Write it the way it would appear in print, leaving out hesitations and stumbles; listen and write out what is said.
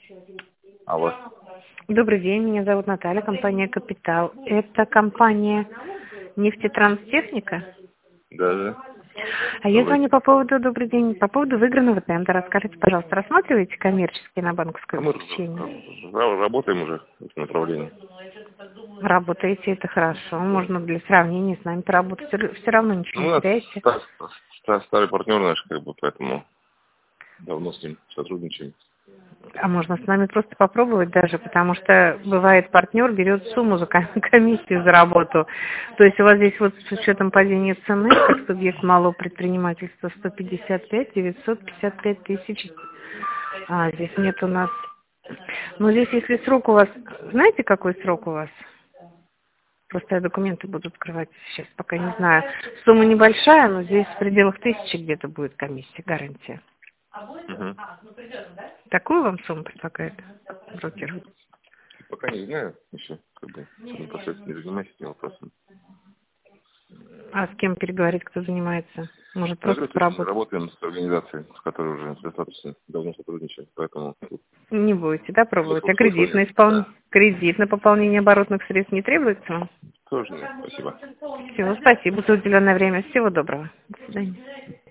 Алло. Добрый день, меня зовут Наталья, компания «Капитал». Это компания «Нефтетранстехника». Да. А я звоню по поводу, добрый день, по поводу выигранного тендера. Скажите, пожалуйста, рассматриваете коммерческие на банковское А мы обеспечение? работаем уже в этом направлении. Работаете, это хорошо. Можно для сравнения с нами поработать. Все равно ничего Ну, у не нас теряете. старый партнер наш, поэтому давно с ним сотрудничаем. А можно с нами просто попробовать даже, потому что бывает партнер берет сумму за комиссию за работу. То есть у вас здесь вот с учетом падения цены, как субъект малого предпринимательства, 155, 955 тысяч. А, здесь нет у нас. Ну, здесь если срок у вас, знаете, какой срок у вас? Просто я документы буду открывать сейчас, пока не знаю. Сумма небольшая, но здесь в пределах 1000 где-то будет комиссия, гарантия. Угу. Такую вам сумму предлагает брокер? Пока не знаю еще, непосредственно не занимаюсь этим вопросом. А с кем переговорить, кто занимается? Может, Мы просто поработать? работаем с организацией, с которой уже достаточно давно сотрудничаем, поэтому Не будете, да, пробовать? А смысла нет. Да. кредит на пополнение оборотных средств не требуется вам? Тоже нет, спасибо. Все, спасибо за уделенное время. Всего доброго. До свидания.